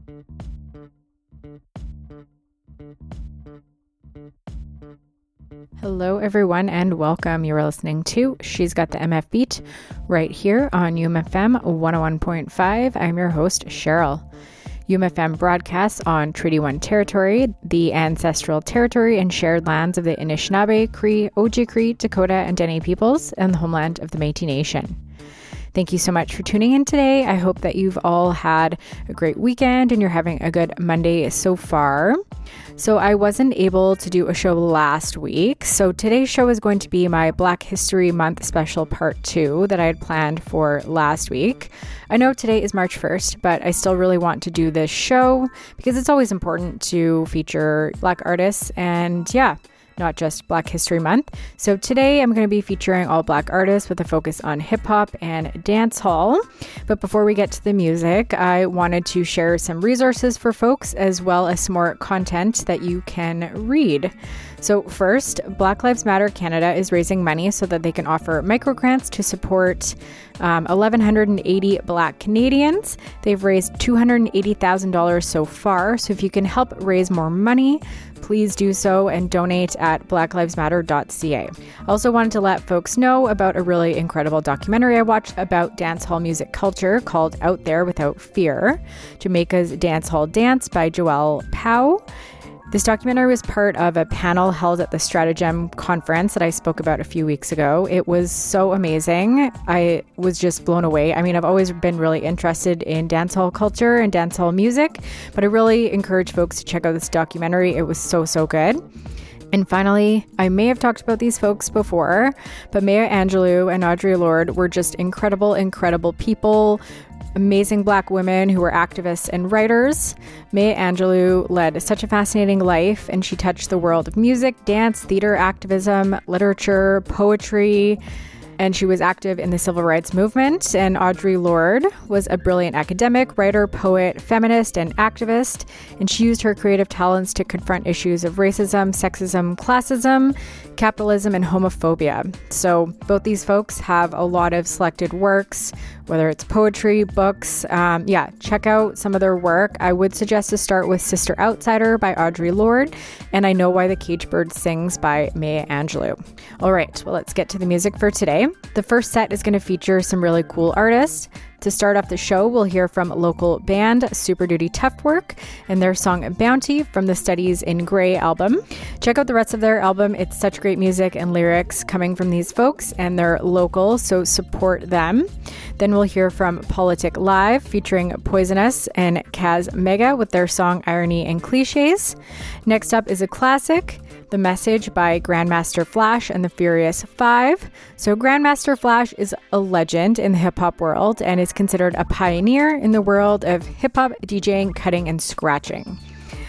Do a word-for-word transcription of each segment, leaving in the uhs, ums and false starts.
Hello, everyone, and welcome. You're listening to She's Got the M F Beat right here on U M F M one oh one point five. I'm your host, Cheryl. U M F M broadcasts on Treaty one territory, the ancestral territory and shared lands of the Anishinaabe, Cree, Ojibwe, Dakota, and Dene peoples, and the homeland of the Métis Nation. Thank you so much for tuning in today. I hope that you've all had a great weekend and you're having a good Monday so far. So I wasn't able to do a show last week. So today's show is going to be my Black History Month special part two that I had planned for last week. I know today is March first, but I still really want to do this show because it's always important to feature Black artists and yeah, not just Black History Month. So today I'm going to be featuring all Black artists with a focus on hip hop and dance hall. But before we get to the music, I wanted to share some resources for folks as well as some more content that you can read. So first, Black Lives Matter Canada is raising money so that they can offer microgrants to support um, one thousand one hundred eighty Black Canadians. They've raised two hundred eighty thousand dollars so far. So if you can help raise more money, please do so and donate at black lives matter dot c a. I also wanted to let folks know about a really incredible documentary I watched about dancehall music culture called Out There Without Fear, Jamaica's Dancehall Dance by Joelle Pow. This documentary was part of a panel held at the Stratagem conference that I spoke about a few weeks ago. It was so amazing. I was just blown away. I mean, I've always been really interested in dancehall culture and dancehall music, but I really encourage folks to check out this documentary. It was so, so good. And finally, I may have talked about these folks before, but Maya Angelou and Audre Lorde were just incredible, incredible people. Amazing Black women who were activists and writers. Maya Angelou led such a fascinating life, and she touched the world of music, dance, theater, activism, literature, poetry, and she was active in the civil rights movement. And Audre Lorde was a brilliant academic, writer, poet, feminist, and activist, and she used her creative talents to confront issues of racism, sexism, classism, capitalism, and homophobia. So both these folks have a lot of selected works, whether it's poetry, books. Um, yeah, check out some of their work. I would suggest to start with Sister Outsider by Audre Lorde and I Know Why the Caged Bird Sings by Maya Angelou. All right, well, let's get to the music for today. The first set is going to feature some really cool artists. To start off the show, we'll hear from local band Super Duty Tough Work and their song Bounty from the Studies in Grey album. Check out the rest of their album. It's such great music and lyrics coming from these folks, and they're local, so support them. Then we'll hear from Politic Live featuring Poisonous and Kaz Mega with their song Irony and Cliches. Next up is a classic, The Message by Grandmaster Flash and the Furious Five. So Grandmaster Flash is a legend in the hip-hop world and is considered a pioneer in the world of hip-hop DJing, cutting, and scratching.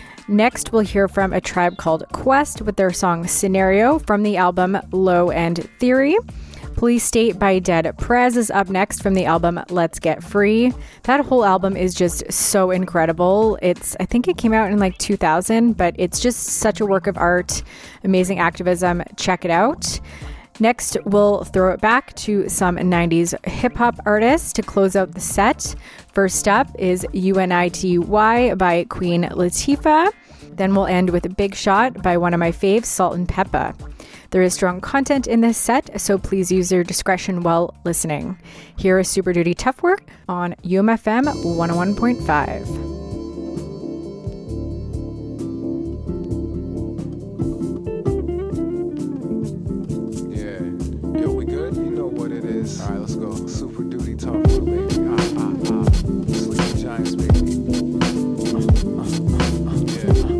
Next, we'll hear from a tribe called Quest with their song Scenario from the album Low End Theory. Police State by Dead Prez is up next from the album Let's Get Free. That whole album is just so incredible. It's, I think it came out in like two thousand, but it's just such a work of art, amazing activism. Check it out. Next, we'll throw it back to some nineties hip-hop artists to close out the set. First up is U N I T Y by Queen Latifah. Then we'll end with Big Shot by one of my faves, Salt and Peppa. There is strong content in this set, so please use your discretion while listening. Here is Super Duty Tough Work on U M F M one oh one point five. Yeah. Yo, we good? You know what it is. All right, let's go. Super Duty Tough Work, baby. Ah, ah, ah. Sleeping Giants, baby. Uh, uh, uh, uh, yeah.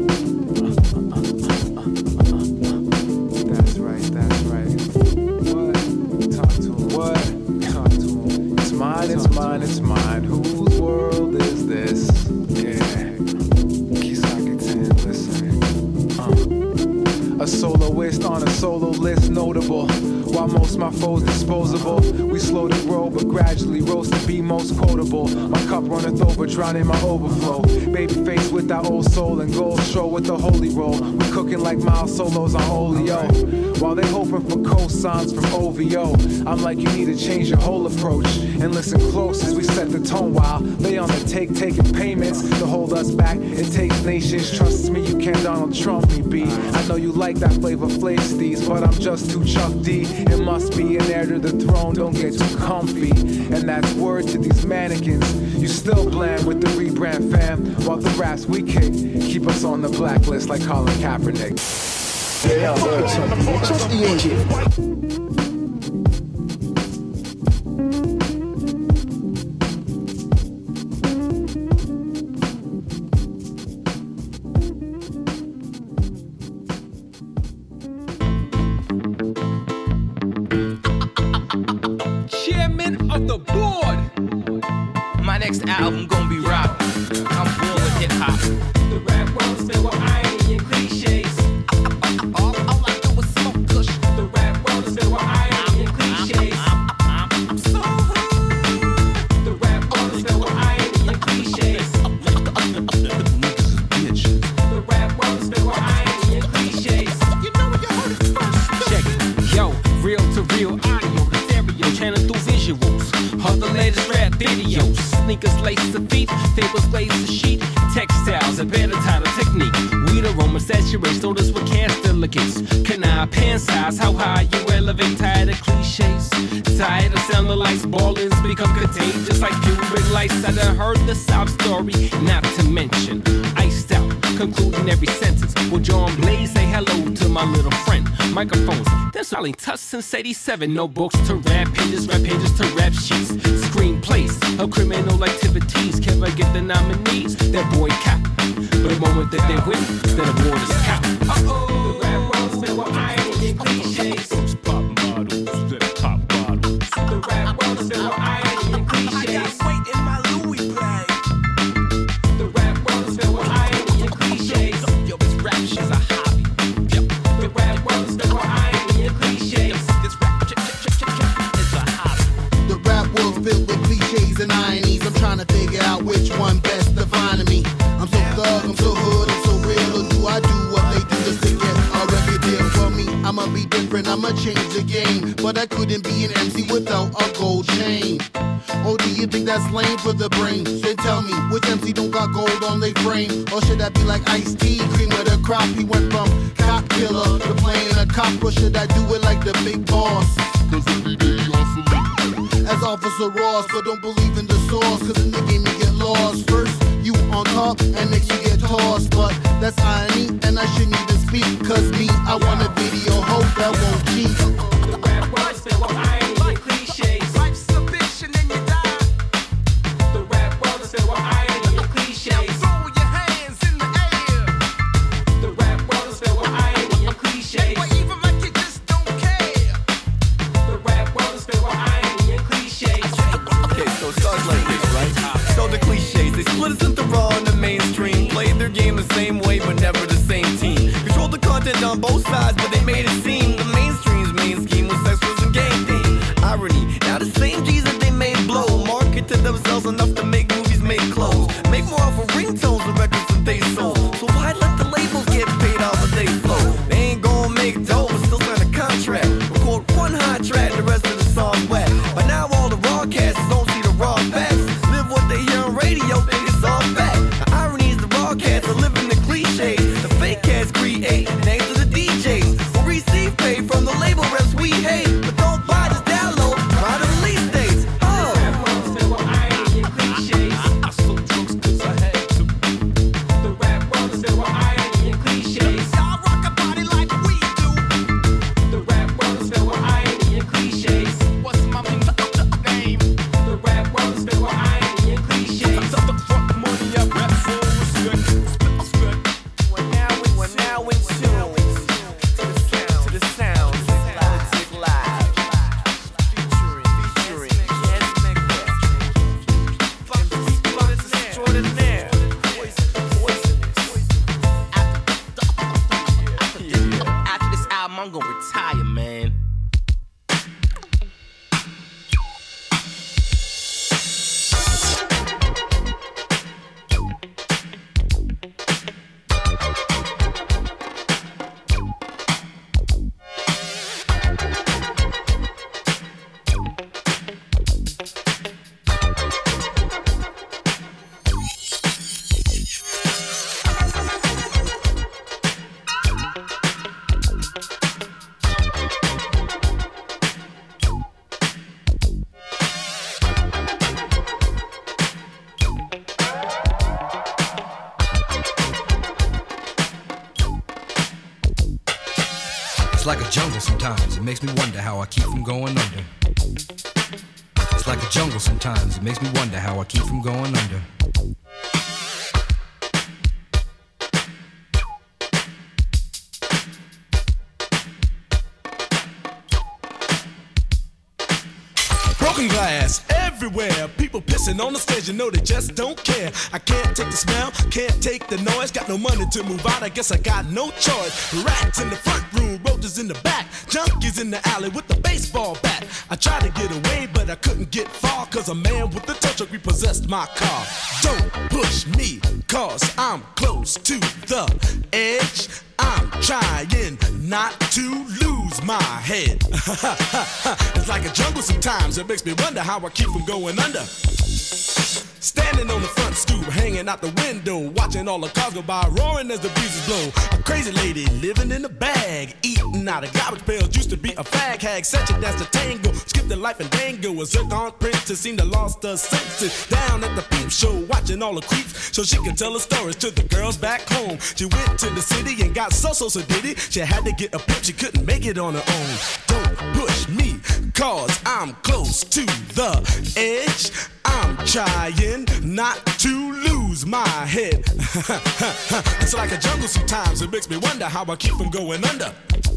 It's mine, it's mine. Whose world is this? Yeah. Kisaki listen. Uh. A soloist on a solo list, notable. While while most my foes disposable. We slow to grow, but gradually rose to be most quotable. My cup runneth over, drowning my overflow. Baby face with our old soul and gold show with the holy roll. We cooking like mild solos on Oleo. While they hoping for cosigns from O V O, I'm like, you need to change your whole approach and listen close as we set the tone while they on the take, taking payments to hold us back. It takes nations, trust me, you can't Donald Trump me, B. I know you like that flavor Flav-Steez, but I'm just too Chuck D. It must be an heir to the throne, don't get too comfy. And that's word to these mannequins. You still bland with the rebrand fam, while the raps we kick keep us on the blacklist like Colin Kaepernick. Yeah, trust the engine. Chairman of the board. My next album gonna be rock. I'm born with hip hop. The rap world is filled with irony and cliches. All, all I do is smoke kush. The rap world is filled with irony and cliches. I'm so hood. The rap world is filled with irony and cliches. The rap world is filled with irony and cliches. You know what you heard it first. Check it. Yo, real to real audio. The stereo channel through visuals. All the latest rap videos. Sneakers lace the feet, fables glaze the sheet. Textiles, a better title technique. Weed aroma saturates, odors with cast delicates. Canine, pan size, how high you elevate. Tired of cliches, tired of sounding like ballers become contagious like pubic lights. I done heard the sob story, not to mention iced out, concluding every sentence. Well, John Blaze, say hello to my little friend. Microphones, them selling tuss since eighty-seven. Notebooks to rap pages, rap pages to rap sheets. Screenplays of criminal activities. Can I get the nominees? That boycott. But the moment that they win, then award is cop. Uh-oh, the rap world's filled with irony and cliches. Pop bottles, then pop bottles. The rap world's filled with irony and cliches. I got weight in my Louis bag. The rap world's filled with irony and cliches. Yo, this rap shit's a hobby. Yep. The rap world's filled with irony and cliches. This rap ch ch ch ch is a hobby. The rap world's filled with cliches and ironies. I'm trying to figure out which one best defining me. I'm so thug, I'm so hood, I'm so real. Or do I do what they do just to get a record deal for me? I'ma be different, I'ma change the game. But I couldn't be an M C without a gold chain. Or do you think that's lame for the brain? Then tell me, which M C don't got gold on their frame? Or should I be like Ice-T, cream of the crop? He went from cop killer to playing a cop. Or should I do it like the big boss? Cause every day hustling as Officer Ross, but don't believe in the source. Cause in the game you get lost. First you on top and next you get tossed. But that's irony and I shouldn't even speak. Cause me, I want a video hope that won't cheat. The rap world's filled with irony and cliches. Life's a bitch and then you die. The rap world is filled with irony and cliches. Now throw your hands in the air. The rap world is filled with irony and cliches. Or even like you just don't care. The rap world is filled with irony and cliches. Okay, so it starts like this, right? So the cliches, they split us into raw and the mainstream. Played their game the same way, but never the same team. Controlled the content on both sides, but they made it seem the mainstream's main scheme was sex, was, and game theme. Irony, now the same G's that they made blow, market to themselves enough to make movies, make clothes, make more of a ringtones and records than they sold. So why let the labels get paid off of they flow? They ain't gon' make dough, but still sign a contract. Record one hot track, the rest of the song whack. But now all the raw cats don't see the raw facts. Live what they hear on radio, think it's all fact. The irony is the raw cats are living the cliches. The fake cats create names to the D Js who receive pay from the label reps we hate. But don't buy this download, buy the release dates. Oh. The rap world's filled with irony and cliches. I sold drugs cause I had to. The rap world is filled with irony and cliches. Y'all rock a body like we do. The rap world is filled with irony and cliches. What's my name? The rap world is filled with irony and cliches. It's like a jungle sometimes, it makes me wonder how I keep from going under. It's like a jungle sometimes, it makes me wonder how I keep from going under. Broken glass everywhere, people pissing on the stage, you know they just don't care. I can't take the smell, can't take the noise, got no money to move out, I guess I got no choice. Rats in the front room, roaches in the back, junkies in the alley with the baseball bat. I tried to get away, but I couldn't get far, cause a man with a tow truck repossessed my car. Don't push me, cause I'm close to the edge. I'm trying not to lose my head. It's like a jungle sometimes, it makes me wonder how I keep from going under. Standing on the front stoop, hanging out the window, watching all the cars go by, roaring as the breezes blow. A crazy lady living in a bag, eating out of garbage pails, used to be a fag hag, such a dance to tango, skipped the life and dango. A zircon princess seemed to lost her senses, down at the peep show, watching all the creeps, so she could tell her stories to the girls back home. She went to the city and got so so so did it. She had to get a pimp, she couldn't make it on her own. Don't push me, cause I'm close to the edge. I'm trying not to lose my head. It's like a jungle sometimes, it makes me wonder how I keep from going under.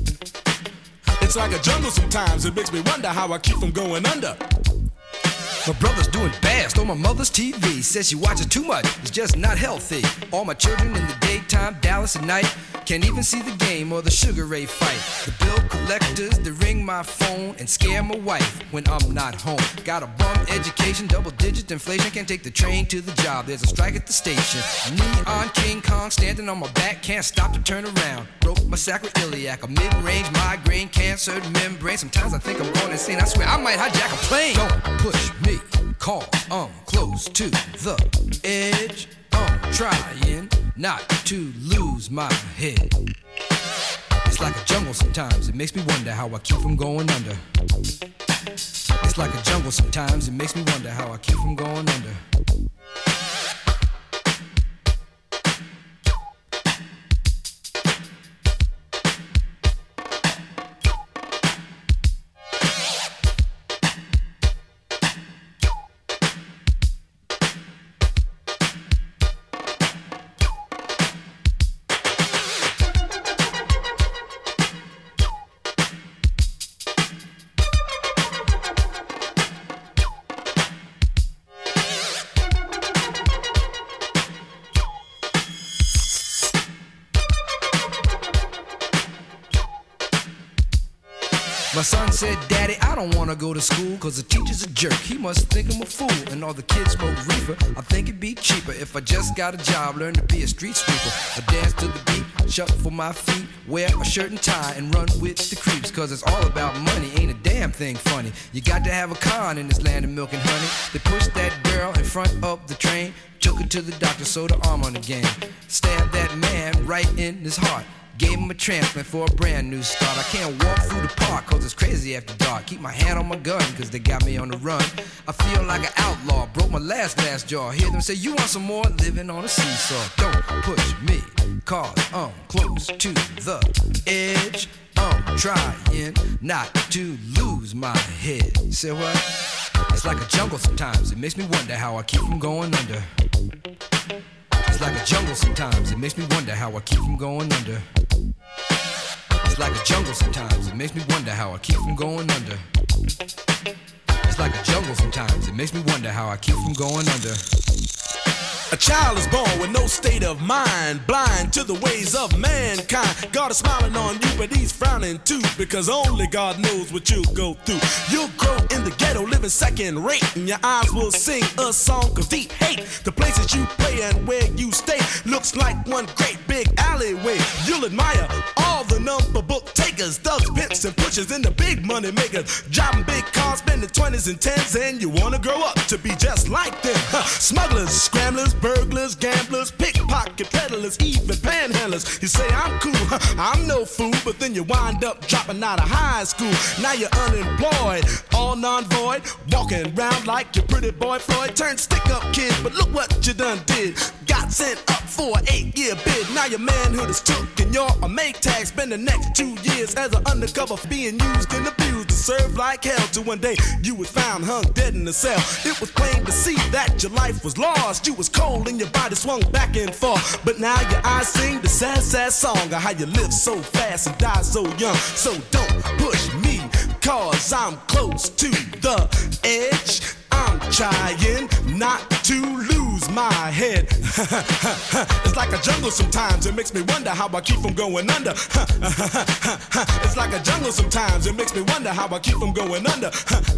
It's like a jungle sometimes, it makes me wonder how I keep from going under. My brother's doing bad, stole my mother's T V. Says she watches too much, it's just not healthy. All my children in the daytime, Dallas at night. Can't even see the game or the Sugar Ray fight. The bill collectors, they ring my phone and scare my wife when I'm not home. Got a bum education, double digit inflation. Can't take the train to the job, there's a strike at the station. Neon King Kong standing on my back, can't stop to turn around. Broke my sacroiliac, a mid-range migraine, cancer membrane. Sometimes I think I'm going insane, I swear I might hijack a plane. Don't push me, cause I'm close to the edge. I'm trying not to lose my head. It's like a jungle sometimes, it makes me wonder how I keep from going under. It's like a jungle sometimes, it makes me wonder how I keep from going under. My son said, Daddy, I don't wanna go to school, cause the teacher's a jerk, he must think I'm a fool. And all the kids smoke reefer, I think it'd be cheaper if I just got a job, learn to be a street sweeper. I dance to the beat, shuffle my feet, wear a shirt and tie, and run with the creeps. Cause it's all about money, ain't a damn thing funny. You got to have a con in this land of milk and honey. They pushed that girl in front of the train, took her to the doctor, sewed her arm on the game. Stabbed that man right in his heart, gave him a transplant for a brand new start. I can't walk through the park cause it's crazy after dark. Keep my hand on my gun cause they got me on the run. I feel like an outlaw, broke my last glass jaw. Hear them say, you want some more? Living on a seesaw. Don't push me cause I'm close to the edge. I'm trying not to lose my head. You say what? It's like a jungle sometimes, it makes me wonder how I keep from going under. It's like a jungle sometimes, it makes me wonder how I keep from going under. It's like a jungle sometimes, it makes me wonder how I keep from going under. It's like a jungle sometimes, it makes me wonder how I keep from going under. A child is born with no state of mind, blind to the ways of mankind. God is smiling on you, but he's frowning too, because only God knows what you'll go through. You'll grow in the ghetto, living second rate, and your eyes will sing a song of deep hate. The places you play and where you stay looks like one great big alleyway. You'll admire all the number book takers, thugs, pimps, and pushers, and the big money makers, driving big cars, spending twenties and tens, and you wanna grow up to be just like them. Huh. Smugglers, scramblers, burglars, gamblers, pickpocket peddlers, even panhandlers. You say I'm cool, huh, I'm no fool, but then you wind up dropping out of high school. Now you're unemployed, all non-void, walking around like your pretty boy Floyd. Turned stick-up kid, but look what you done did. Got Sent up for an eight-year bid. Now your manhood is took and you're a make tag. Spend the next two years as an undercover being used and abused and served like hell. Till one day you was found hung dead in a cell. It was plain to see that your life was lost. You was cold and your body swung back and forth. But now your eyes sing the sad, sad song of how you live so fast and die so young. So don't push me, cause I'm close to the edge. I'm trying not to lose my head. It's like a jungle sometimes, it makes me wonder how I keep from going under. It's like a jungle sometimes, it makes me wonder how I keep from going under.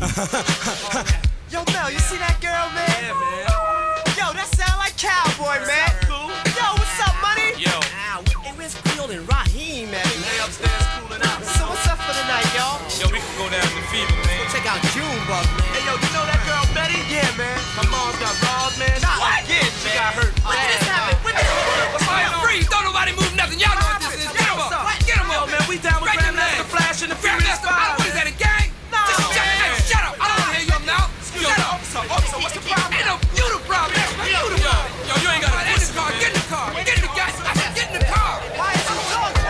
Yo, Mel, you see that girl, man? Yeah, man. Yo, that sound like Cowboy, man. Cool. Yo, what's up, money? Yo. Ow, hey, where's Creole and Raheem, man? They upstairs cooling out. So what's up for the night, y'all? Yo, we can go down to Fever, man. Check out Junebug, man. Hey, yo, you know that girl Betty? Yeah, man. My mom got robbed, man. What? Yeah, she got hurt. When did this happen? When did this happen? What's going on? Freeze! Don't nobody move nothing. Y'all know what this is. Get him up. Get him up. Yo, man, we down with Grandmaster Flash and the Furious Five. What is that, a gang? No, Just shut, man. hey, shut up. I don't want to hear you now. Shut up. Officer, officer, what's the problem? Ain't no, you the problem. You the problem. Yo, you ain't got to get in the car. Get in the car. Get in the gas. I said, get in the car. Why is you talking?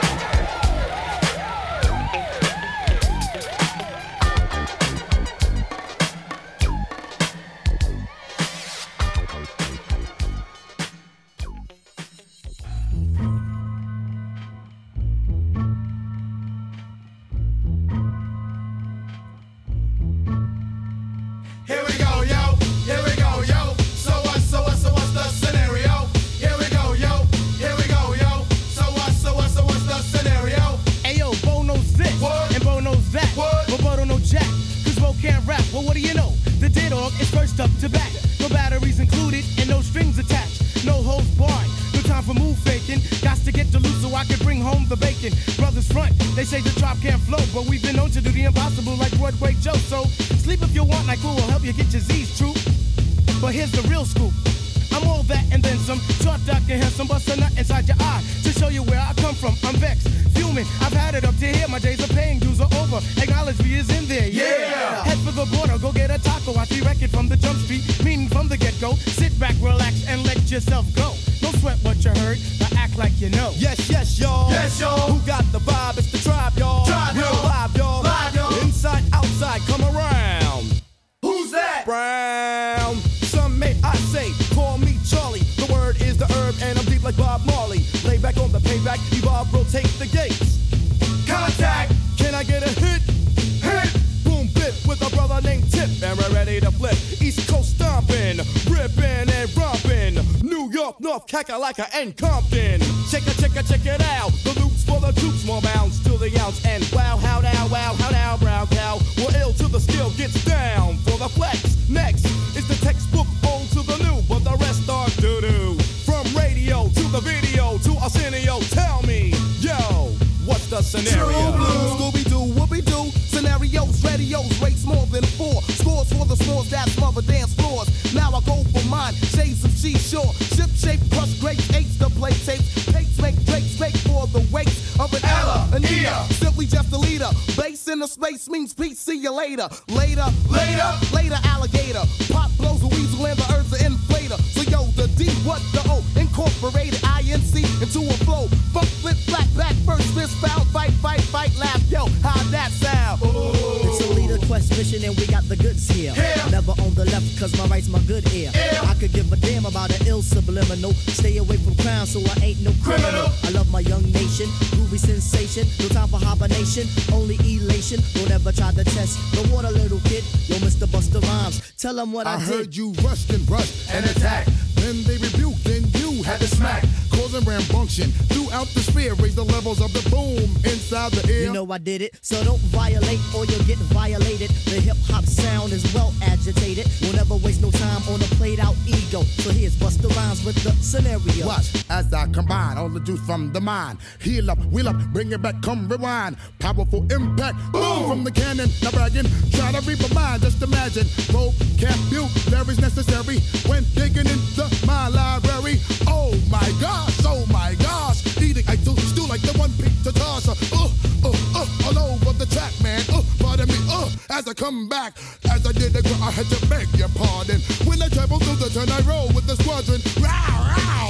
Here we go, yo. Here we go, yo. So what, so what, so what's the scenario? Here we go, yo. Here we go, yo. So what, so what, so what's the scenario? Ayo, Bo knows this, What? and Bo knows that, What? but Bo don't know jack, cause Bo can't rap. Well, what do you know? The D-Dog is first up to bat. No batteries included, and no strings attached. No holds barred, no time for move faking. Got to get to loose so I can bring home the bacon. Brothers front, they say the drop can't flow, but we've been known to do the impossible like Broadway Joe. So sleep if you want, like who will help you get your Z's true. But here's the real scoop. I'm all that and then some. Short, dark, and handsome, bust a nut inside your eye to show you where I come from. I'm vexed, fuming. I've had it up to here. My days of paying dues are over. Acknowledge me is in there. Yeah. Head for the border, go get a taco. I see record from the jump street, meaning from the get-go. Sit back, relax, and let yourself go. Don't sweat what you heard, but act like you know. Yes, yes, y'all. Yes, y'all. Who got the vibe? It's the tribe, y'all. Tribe, Real y'all. live, y'all. Live, y'all. Inside, outside, come around. Who's that? Brown. Some may I say, call me Charlie. The word is the herb, and I'm deep like Bob Marley. Lay back on the payback, evolve, rotate the gates. Contact. Can I get a hit? Hit. Boom, bit with a brother named Tip, and we're ready to flip. East Coast stomping, ripping and romping. New York, North, Kakalaka, and Compton. Check it, check it, check it out. The loops for the troops, more bounds to the ounce. And wow, how now, wow, how now, brown cow. We're ill till the skill gets down for the flex. Next is the textbook old to the new, but the rest are doo-doo. From radio to the video to Arsenio, tell me, yo, what's the scenario? True blue. Scooby-Doo, whoopie-doo. Scenarios, radios, rates more than four. Scores for the scores that smother dance floors. Now I go for mine, shades of seashore. Ship shape, crush grapes, eights to play tapes. Tapes make drakes, make for the weights of an Ella, an Ea. Simply just a leader. Base in the space means peace, see you later. Later, later, later alligator. Pop blows a weasel and the earth's an inflator. So yo, the D, what the O? Incorporated I N C into a flow. Funk, flip, flat, back, first, fist, foul, fight, fight, fight, laugh. Yo, how'd that sound? It's a leader quest mission and we got the goods here. Yeah. Never on the left cause my right's my good ear. Yeah. I could give a damn about an ill subliminal. Stay away from crime so I ain't no criminal. Criminal. I love my young nation, groovy sensation. No time for hibernation, only elation. Don't ever try to test the water, little kid. Yo, Mister Busta Rhymes, tell them what I, I did. heard you rushed and brushed and attacked. Then they rebuked, then you had to smack. Causing rambunction throughout the sphere. Raise the levels of the boom inside the air. You know I did it, so don't violate or you'll get violated. The hip hop sound is well agitated. We'll never waste no time on a played out ego. So here's Busta Rhymes with the scenario. Watch as I combine all the juice from the mind. Heal up, wheel up, bring it back, come rewind. Powerful impact, boom from the cannon. Now bragging, try to reap a mind. Just imagine, vocabulary's necessary when digging into my library. Oh my gosh, oh my gosh. Eating, I do still like the one pizza toss. Uh, uh, uh, all over the track, man. Uh, pardon me, uh, as I come back. As I did the girl, I had to beg your pardon. When I travel through the turn, I roll with the squadron. Rah, rah.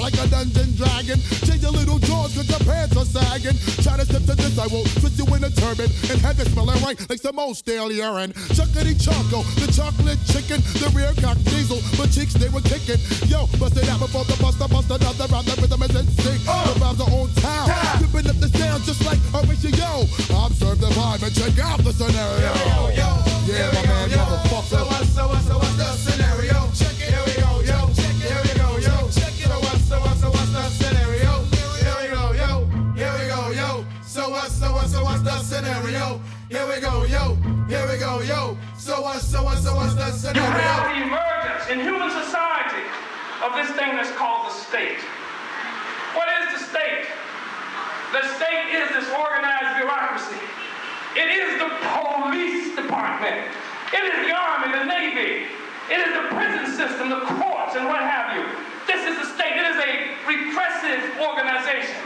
like a dungeon dragon. Change your little jaws cause your pants are sagging. Try to step to this, I will twist you in a turban and have it smelling right like some old stale urine. Chuckity choco, the chocolate chicken, the rear cock diesel, but cheeks they were kicking. Yo, bust it out before the buster, bust another round, the rhythm is in sync. The vibes are on town, ripping up the sound just like a ratio. Observe the vibe and check out the scenario. Yo, yo, yeah, my man, motherfucker. So what, so what, so what's the scenario? Check it. Here we go, yo. Check it. Here we go, yo. Check it. So what, so what, so what's the scenario? Here we go, yo. Here we go, yo. So what, so what, so what's the scenario? Here we go, yo. Here we go, yo. So what, so what, so what's the scenario? You have the emergence in human society of this thing that's called the state. What is the state? The state is this organized bureaucracy. It is the police department. It is the Army, the Navy. It is the prison system, the courts, and what have you. This is the state. It is a repressive organization.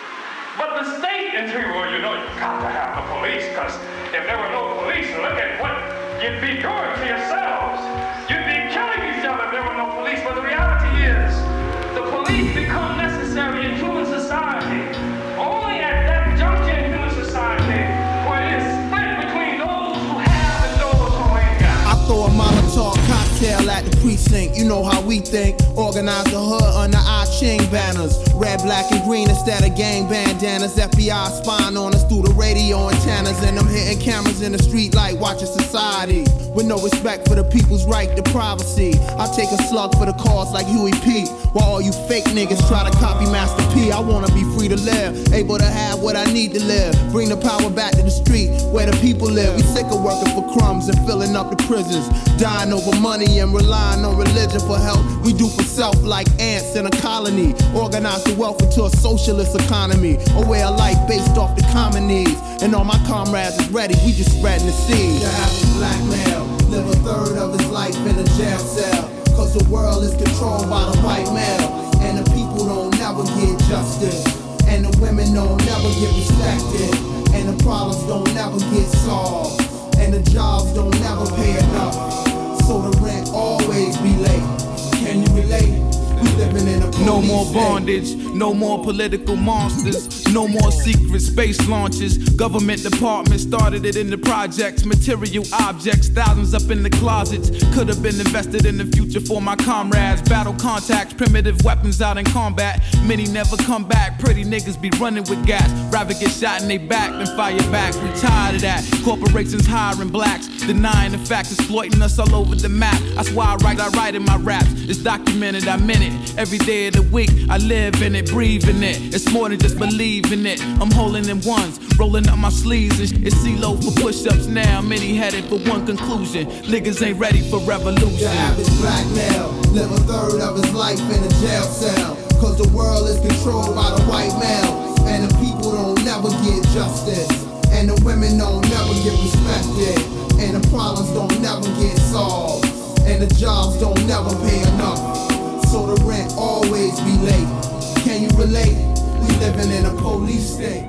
But the state, and you, well, you know, you've got to have the police, because if there were no police, look at what you'd be doing to yourselves. You'd be killing each other if there were no police. But the reality is, the police become necessary in human society only at that juncture in human society where it is split between those who have and those who ain't got. I throw a Molotov cocktail at the precinct. You know how we think. Organize the hood under our Ching banners. Red, black, and green instead of gang bandanas. F B I spying on us through the radio antennas. And I'm hitting cameras in the street like watching society. With no respect for the people's right to privacy. I take a slug for the cause like Huey P. While all you fake niggas try to copy Master P. I wanna be free to live, able to have what I need to live. Bring the power back to the street where the people live. We sick of working for crumbs and filling up the prisons. Dying over money and relying on religion for help. We do for self like ants in a colony. Organize the wealth into a socialist economy. A way of life based off the common needs. And all my comrades is ready, we just spreading the seed. The average black male live a third of his life in a jail cell. Cause the world is controlled by the white male. And the people don't never get justice. And the women don't never get respected. And the problems don't never get solved. And the jobs don't never pay enough. So the rent always be late. Can you relate? We living in a police No more state. bondage, no more political monsters, no more secret space launches. Government departments started it in the projects. Material objects, thousands up in the closets. Could have been invested in the future for my comrades. Battle contacts, primitive weapons out in combat. Many never come back, pretty niggas be running with gas. Rather get shot in they back than fire back. We tired of that. Corporations hiring blacks, denying the facts, exploiting us all over the map. That's why I write, I write in my raps. It's documented, I'm in it. Every day of the week, I live in it, breathe in it. It's more than just believing it. I'm holding in ones, rolling up my sleeves. And it's C-Lo for push-ups now. Many headed for one conclusion. Niggas ain't ready for revolution. The average black male live a third of his life in a jail cell. Cause the world is controlled by the white male. And the people don't never get justice. And the women don't never get respected. And the problems don't never get solved. And the jobs don't never pay enough. So the rent always be late. Can you relate? We living in a police state.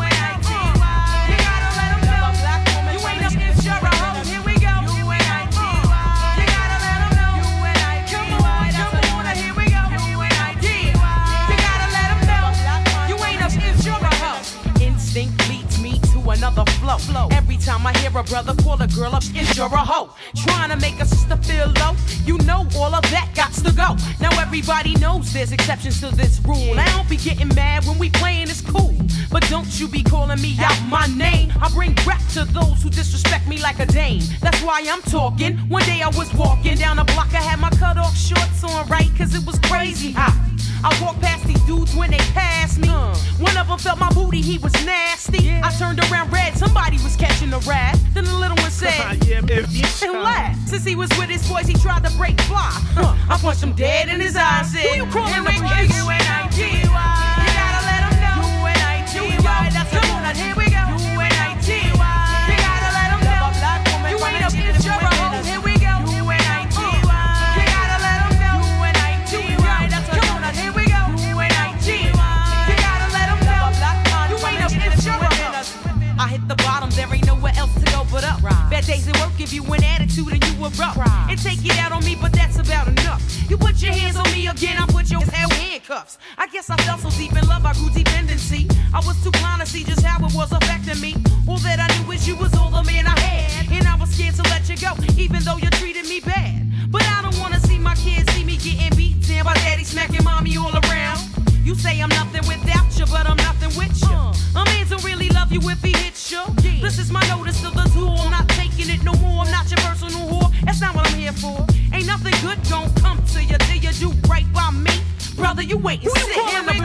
Here we go. low. Every time I hear a brother call a girl up, is you're a hoe. Trying to make a sister feel low. You know all of that got to go. Now everybody knows there's exceptions to this rule. I don't be getting mad when we playing, it's cool. But don't you be calling me out my name. I bring rap to those who disrespect me like a dame. That's why I'm talking. One day I was walking down the block, I had my cut off shorts on, right? Cause it was crazy hot. I walked past these dudes when they passed me. Uh. One of them felt my booty, he was nasty. Yeah. I turned around red, somebody was catching a rat. Then the little one said, yeah, and laughed. Since he was with his boys, he tried to break fly. Uh. I punched him dead in his eyes. Said, who you calling a bitch? U N I T Y. You gotta let him know. U N I T Y. That's come on, here we go. U N I T Y. You gotta let him know. You ain't a bitch, you're a hoe. Here we go. U N I T Y. You gotta let him know. U N I T Y. That's come on, here we go. U N I T Y. You gotta let him know. You ain't a bitch, you're a hoe. I hit the bottom, there ain't nowhere else to go but up. Bad days at work give you an attitude and you erupt. And take it out on me, but that's about enough. You put your hands on me again, I put your hell handcuffs. I guess I fell so deep in love, I grew dependency. I was too blind to see just how it was affecting me. All that I knew is you was all the man I had. And I was scared to let you go, even though you treated me bad. But I don't wanna see my kids see me getting beat down by daddy smacking mommy all around. You say I'm nothing without you, but I'm nothing with you. Uh, a man don't really love you if he hits you. Yeah. This is my notice to the tool. I'm not taking it no more. I'm not your personal whore. That's not what I'm here for. Ain't nothing good gon' come to you till you do right by me. Brother, you wait and sit. U N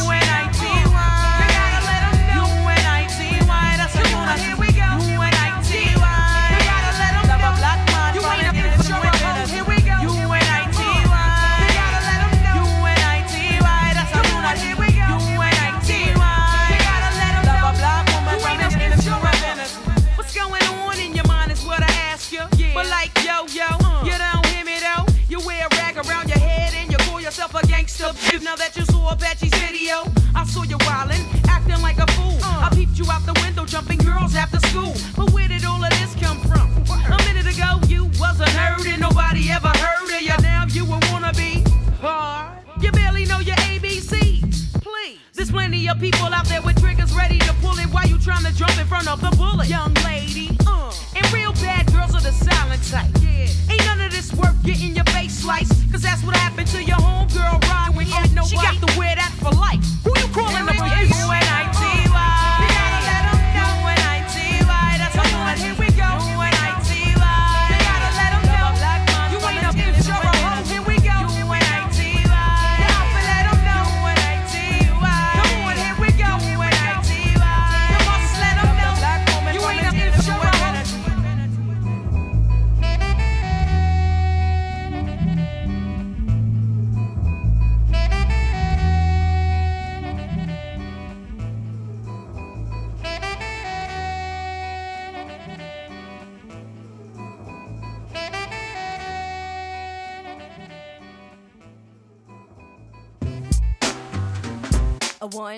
I T Y. You gotta let him know. U N I T Y. That's come on, here we go. U N I T Y. You gotta let him know. You ain't a bitch, you're a hoe. Here we go. U N I T Y. You gotta let him know. U N I T Y. That's come on, here we go. U N I T Y. You gotta let him know. You ain't a bitch, you're a hoe. What's going on in your mind is what I ask you. But like yo yo, you don't hear me though. You wear a rag around your head and you call yourself a gangster. Now that you saw Apache's video, I saw you wildin', acting like a fool. I peeped you out the window, jumping girls after school. But where did all of this come from? A minute ago you wasn't heard and nobody ever heard of you. Now you a wannabe hard. You barely know your A B Cs. Please, there's plenty of people out there with triggers ready to pull it while you trying to jump in front of the bullet. Young lady, uh, and real bad girls are the silent type. Yeah, ain't none of this worth getting your face sliced. Cause that's what happened to your homegirl Ryan when ain't no. She got to wear that for life. Who you calling the bitch? U N I T Y. You gotta let them know. U N I T Y. That's come on, here we go. U N I T Y. You gotta let them know. You ain't a bitch, you're a hoe. Here we go. U N I T Y. You gotta let them know. U N I T Y. Come on, here we go. U N I T Y. You must let them know. You ain't a bitch, you're a hoe. A one,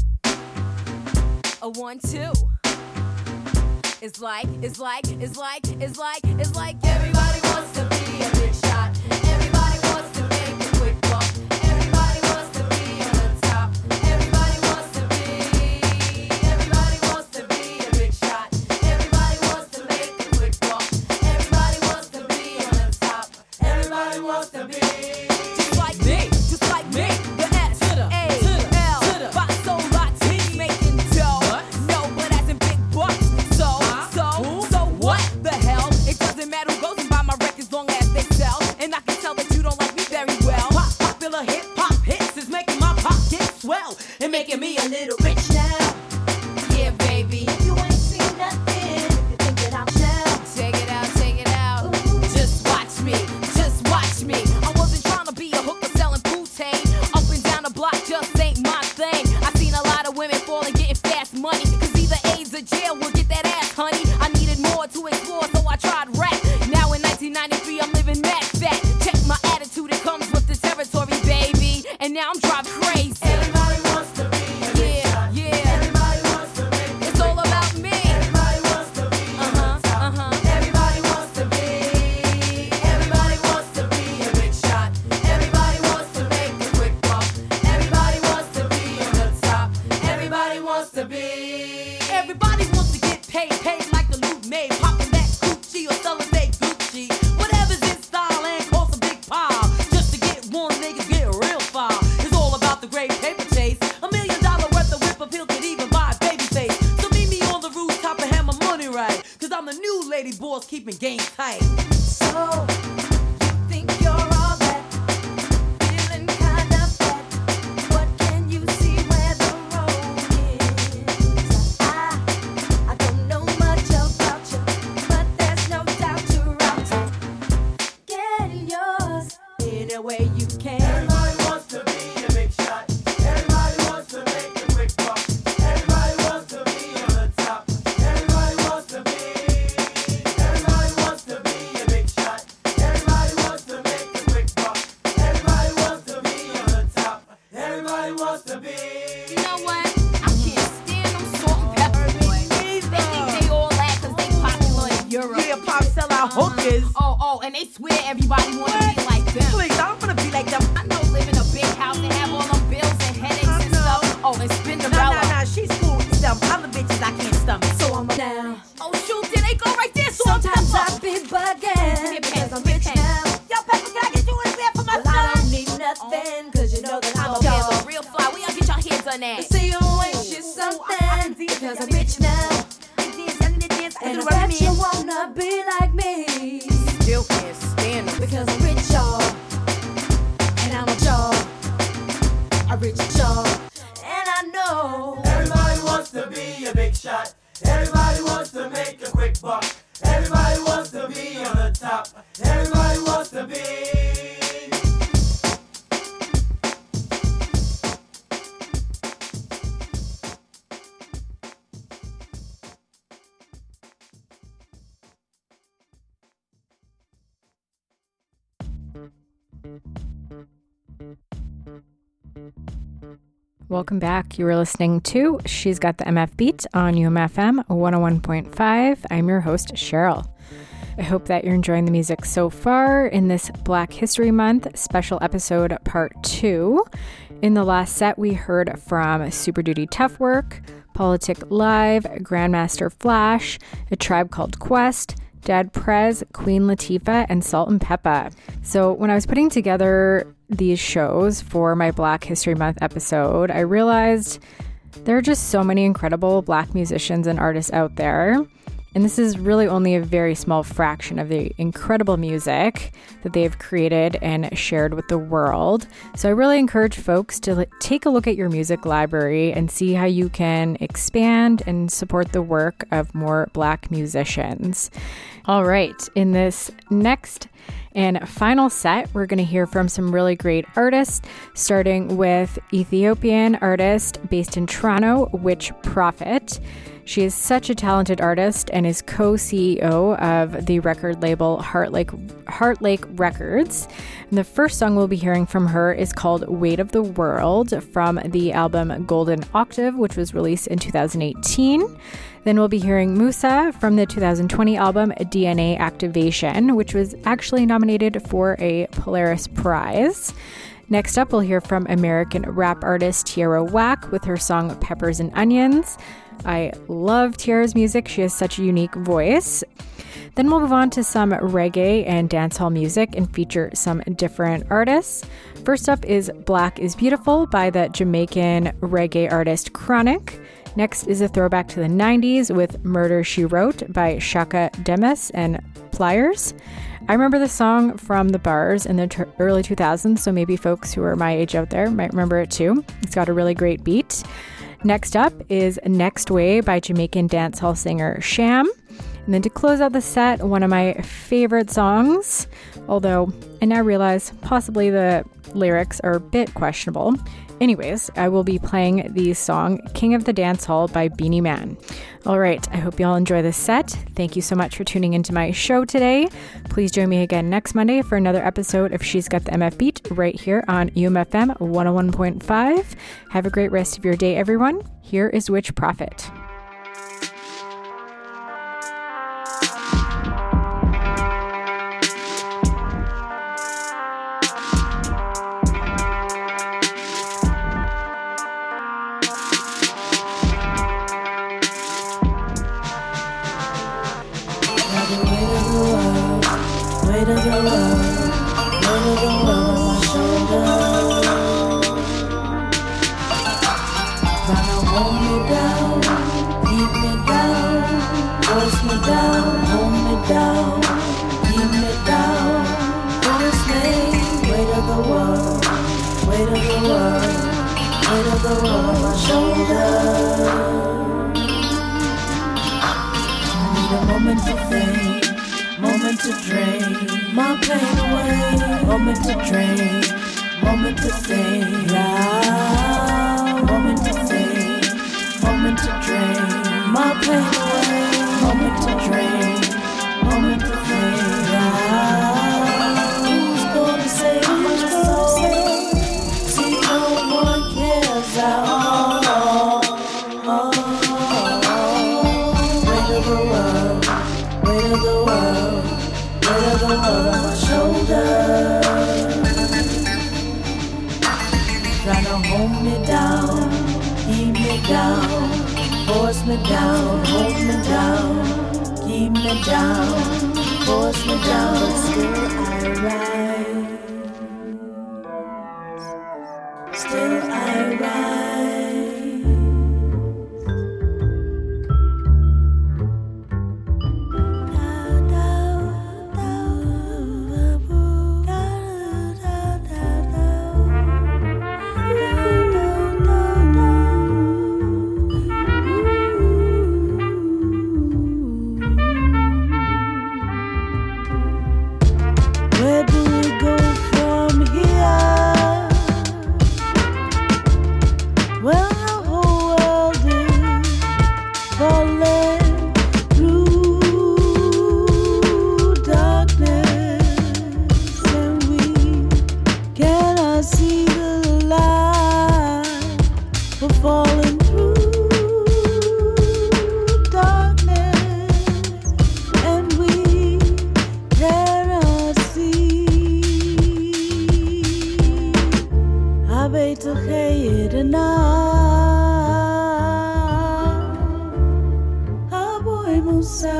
a one, two. It's like, it's like, it's like, it's like, it's like everybody wants to be a big shot. Everybody wants to make a quick buck. Everybody wants to be on the top. Everybody wants to be, everybody wants to be a big shot. Everybody wants to make a quick buck. Everybody wants to be on the top. Everybody wants to be just like me, just like me. The S to the A to the L to the by so lots he's making dough. No, but as in big bucks. So, so, so what the hell? It doesn't matter who goes and buy my records long as they sell. And I can tell that you don't like me very well. Pop, popular hip hop hits is making my pocket swell and making me a little rich now. Yeah, baby. You ain't seen nothing. You think that I'm shell. Take it out, take it out. Ooh. Just watch me, just watch me. I wasn't trying to be a hooker selling Putain. Up and down the block just ain't my thing. I seen a lot of women falling, getting fast money. Cause either AIDS or jail will get that ass, honey. I needed more to explore, so I tried rap. Now in nineteen ninety-three, I'm living mad fat. Check my attitude, it comes with the territory, baby. And now I'm driving crazy. Everybody wants to be a big shot. Yeah, everybody wants to make it. It's all about me. Everybody wants to be uh-huh, uh-huh. Everybody wants to be. Everybody wants to be a big shot. Everybody wants to make a quick buck. Everybody wants to be on the top. Everybody wants to be. Everybody wants to get paid, paid like made, popping that Gucci or selling they Gucci. Whatever's in style and cost a big pile. Just to get one, niggas get real file. It's all about the great paper chase. A million dollar worth of whip appeal could even buy a baby face. So meet me on the rooftop and have my money right. Cause I'm the new lady boss keeping game tight. So, you think you're all that, feeling kind of bad. What can you see where the road is? I, I don't know much about you, but there's no doubt you're out to get yours any way you can. Everybody wants to be a big shot. Everybody wants to make a quick buck. Everybody wants to be on the top. Everybody wants to be. Everybody wants to be a big shot. Everybody wants to make a quick buck. Everybody wants to be on the top. Everybody wants to be. You know what? I can't stand them salt and pepper boys. They think they all that because they popular in Europe. Yeah, pop sell out hookers. Oh, oh, and they swear everybody want to be like them. Please, I don't want to be like them. I know live in a big house and have all them bills and headaches and stuff. Oh, and Spinderella. Nah, nah, nah, she's cool with them. Other bitches I can't stomach. So I'm down. Oh, shoot, there they go right there. Salt and Sometimes pepper. I be bugging because I'm rich now. Yo, Pepper, can I get you in there for my Well, I don't son? need nothing because you know that I'm Oh, a yeah, dog. the real fly. We gotta get your heads on that. See you wish you something because I'm rich now. And I bet you wanna be like me Still can't stand them. because I'm rich, y'all. And I'm a dog. A rich dog. And I know Everybody wants to be a big shot. Everybody wants to make a quick buck. Everybody wants to be on the top. Everybody wants to be. Welcome back. You were listening to She's Got the M F Beat on U M F M one oh one point five. I'm your host, Cheryl. I hope that you're enjoying the music so far in this Black History Month special episode part two. In the last set, we heard from Super Duty Tough Work, Politic Live, Grandmaster Flash, A Tribe Called Quest, Dad Prez, Queen Latifah, and Salt and Peppa. So when I was putting together these shows for my Black History Month episode, I realized there are just so many incredible Black musicians and artists out there. And this is really only a very small fraction of the incredible music that they've created and shared with the world. So I really encourage folks to l- take a look at your music library and see how you can expand and support the work of more Black musicians. All right, in this next and final set, we're going to hear from some really great artists, starting with Ethiopian artist based in Toronto, Witch Prophet. She is such a talented artist and is co-C E O of the record label Heart Lake, Heart Lake Records. And the first song we'll be hearing from her is called Weight of the World from the album Golden Octave, which was released in two thousand eighteen. Then we'll be hearing Musa from the two thousand twenty album D N A Activation, which was actually nominated for a Polaris Prize. Next up, we'll hear from American rap artist Tierra Whack with her song Peppers and Onions. I love Tierra's music. She has such a unique voice. Then we'll move on to some reggae and dancehall music and feature some different artists. First up is Black is Beautiful by the Jamaican reggae artist Chronic. Next is a throwback to the nineties with Murder, She Wrote by Shaka Demus and Pliers. I remember the song from the bars in the t- early two thousands, so maybe folks who are my age out there might remember it too. It's got a really great beat. Next up is Next Way by Jamaican dancehall singer Sham. And then to close out the set, one of my favorite songs, although I now realize possibly the lyrics are a bit questionable. Anyways, I will be playing the song King of the Dancehall by Beanie Man. All right, I hope you all enjoy this set. Thank you so much for tuning into my show today. Please join me again next Monday for another episode of She's Got the M F Beat right here on U M F M one oh one point five. Have a great rest of your day, everyone. Here is Witch Prophet. the weight of the world, weight of the world, weight of the world on my shoulders. Tryna hold me down, keep me down, force me down, hold me down, keep me down, force me. Weight of the world, weight of the world, weight of the world on my shoulders. A moment to fade, moment to drain my pain away, moment to drain, moment to fade out, moment to fade, moment to drain my pain away, moment to drain, moment to fade out. Who's gonna say, who's gonna say, see no one cares at all. Oh, weight of the world, weight of the world, weight of the world on my shoulders. Tryna hold me down, keep me down, force me down, hold me down, keep me down, force me down, but still I rise, still I rise. Where do we go from here? Well, the whole world is falling through darkness, and we cannot see the light. We're falling through darkness, and we cannot حبيت خيرنا أبوي موسى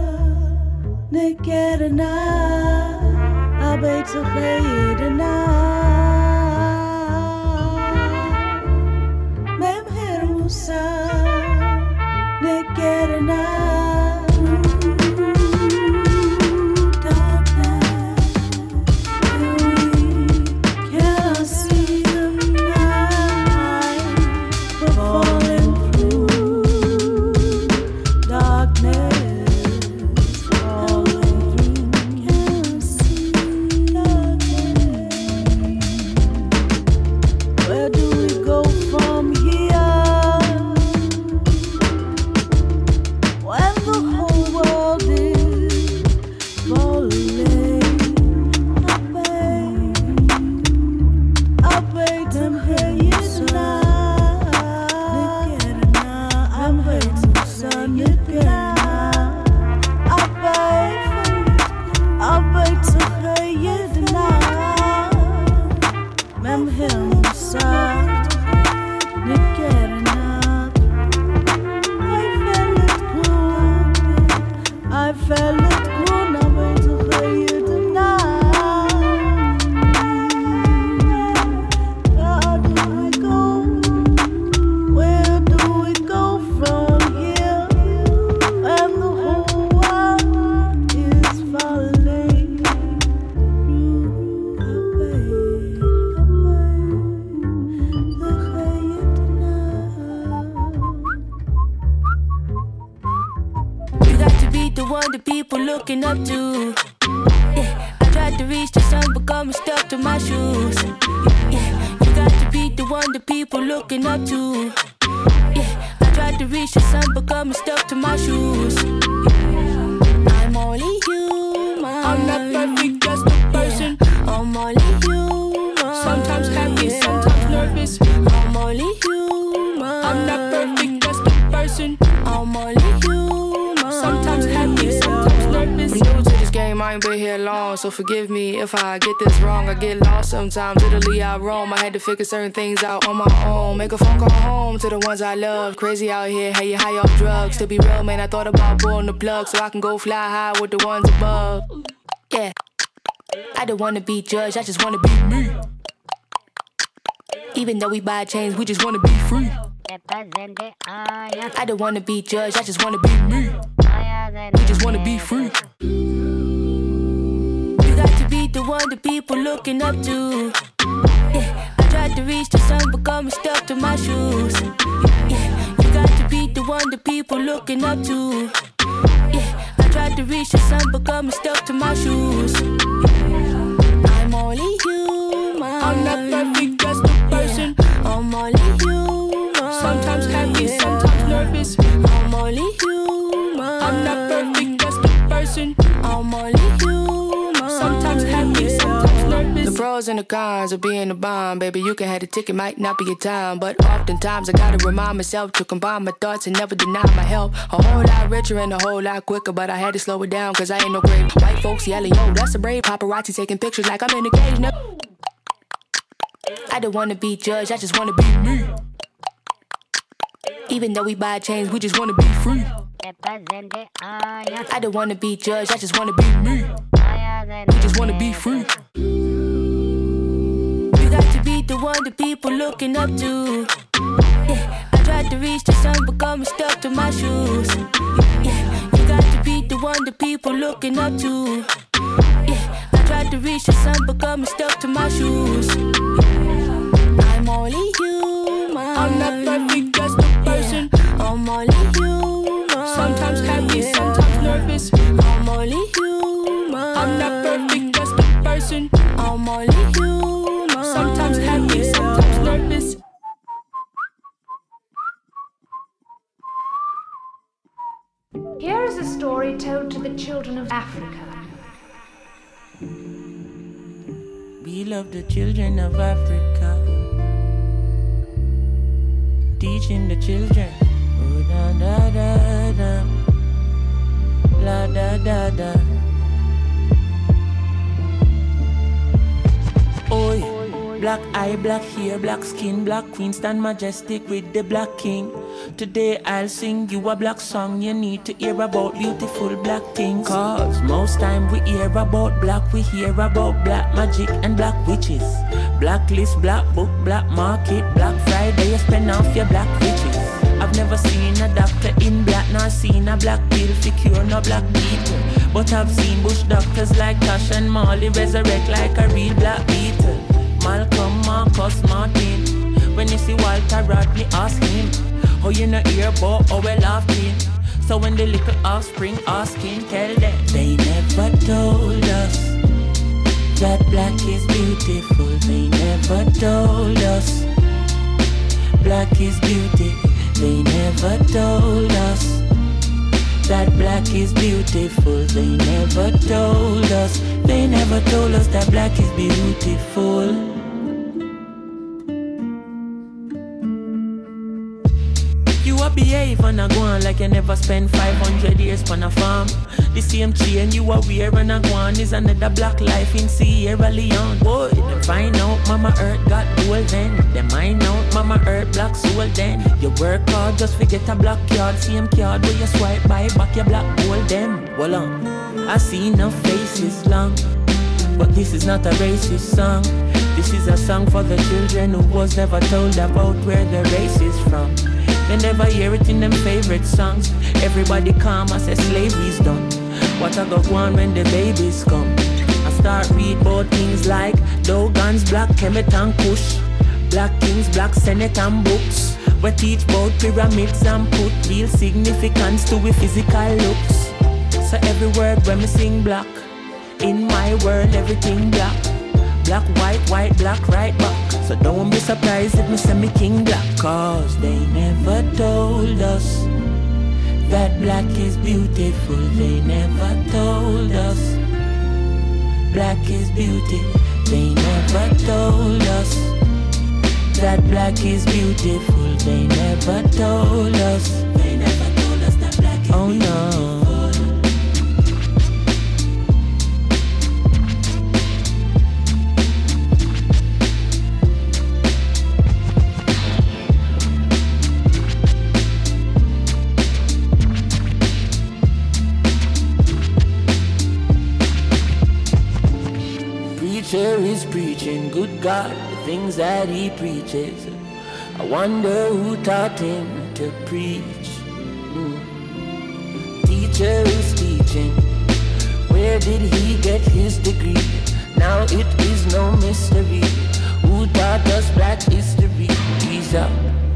نكرنا حبيت خيرنا ممهر موسى نكرنا looking up to. Yeah, I tried to reach the sun, but got me stuck to my shoes. Yeah, you got to be the one the people looking up to. Yeah, I tried to reach the sun, but got me stuck to my shoes. I'm only human. I'm not perfect, just a person. Yeah, I'm only human. Sometimes happy, yeah, sometimes nervous. I'm only human. I'm not perfect, just a person. I'm only human. Sometimes happy, sometimes nervous. I'm new to this game, mind been here long, so forgive me if I get this wrong. I get lost sometimes, Italy I roam. I had to figure certain things out on my own. Make a phone call home to the ones I love. Crazy out here, hey, you high off drugs. To be real, man, I thought about pulling the plug so I can go fly high with the ones above. Yeah, I don't wanna be judged, I just wanna be me. Even though we buy chains, we just wanna be free. I don't wanna be judged, I just wanna be me. We just wanna be free. You got to be the one the people looking up to. Yeah, I tried to reach the sun, but got me stuck to my shoes. Yeah, you got to be the one the people looking up to. Yeah, I tried to reach the sun, but got me stuck to my shoes. I'm only human. I'm not perfect, just a person. I'm only human. Sometimes happy, sometimes nervous. I'm only human. I'm not perfect, just a person. I'm only human. Sometimes happy, sometimes nervous. The pros and the cons of being a bomb, baby. You can have the ticket, might not be your time, but oftentimes I gotta remind myself to combine my thoughts and never deny my help. A whole lot richer and a whole lot quicker, but I had to slow it down cause I ain't no great. White folks yelling, yo, that's a brave. Paparazzi taking pictures like I'm in a cage. No. I don't wanna be judged, I just wanna be me. Even though we buy chains, we just wanna be free. I don't wanna be judged, I just wanna be me. We just wanna be free. You got to be the one the people looking up to. Yeah, I tried to reach the sun, but got me stuck to my shoes. Yeah, you got to be the one the people looking up to. Yeah, I tried to reach the sun, but got me stuck to my shoes. I'm only human. I'm not perfect, just a person. I'm only human. Sometimes happy, sometimes nervous. I'm only human. I'm not perfect, just a person. I'm only human. Sometimes happy, sometimes nervous. Here is a story told to the children of Africa. We love the children of Africa. Teaching the children. Oh, da da da da. La da da da. Oi, black eye, black hair, black skin, black queen, stand majestic with the black king. Today I'll sing you a black song. You need to hear about beautiful black things. Cause most time we hear about black, we hear about black magic and black witches. Blacklist, black book, black market, Black Friday, you spend off your black riches. I've never seen a doctor in black, nor seen a black pill for cure no black people. But I've seen bush doctors like Tash and Molly resurrect like a real black beetle. Malcolm, Marcus, Martin. When you see Walter Rodney, ask him. Oh, you know hear about how we laughing. So when the little offspring asking, tell them they never told us that black is beautiful. They never told us black is beauty. They never told us that black is beautiful. They never told us. They never told us that black is beautiful. Behave and a go on like you never spent five hundred years on a farm. The same chain you are wear and a go on is another black life in Sierra Leone. Boy, them find out Mama Earth got gold then. Them find out Mama Earth black soul then. You work hard just forget a black card. Same card where you swipe by back your black gold them. Well on, I see no faces long, but this is not a racist song. This is a song for the children who was never told about where their race is from. They never hear it in them favorite songs. Everybody calm as say slavery's done. What I go on when the babies come? I start read about things like Dogons, Black Kemet and Kush, Black Kings, Black Senate and books. We teach about pyramids and put real significance to we physical looks. So every word when me sing black, in my world everything black. Black, white, white, black, right back. So don't be surprised if me say me king black. Cause they never told us that black is beautiful. They never told us black is beauty. They never told us that black is beautiful. They never told us. They never told us that black is oh, beautiful. Oh no. is preaching, good God, the things that he preaches. I wonder who taught him to preach. Mm. Teacher is teaching, where did he get his degree? Now it is no mystery. Who taught us black history? He's up.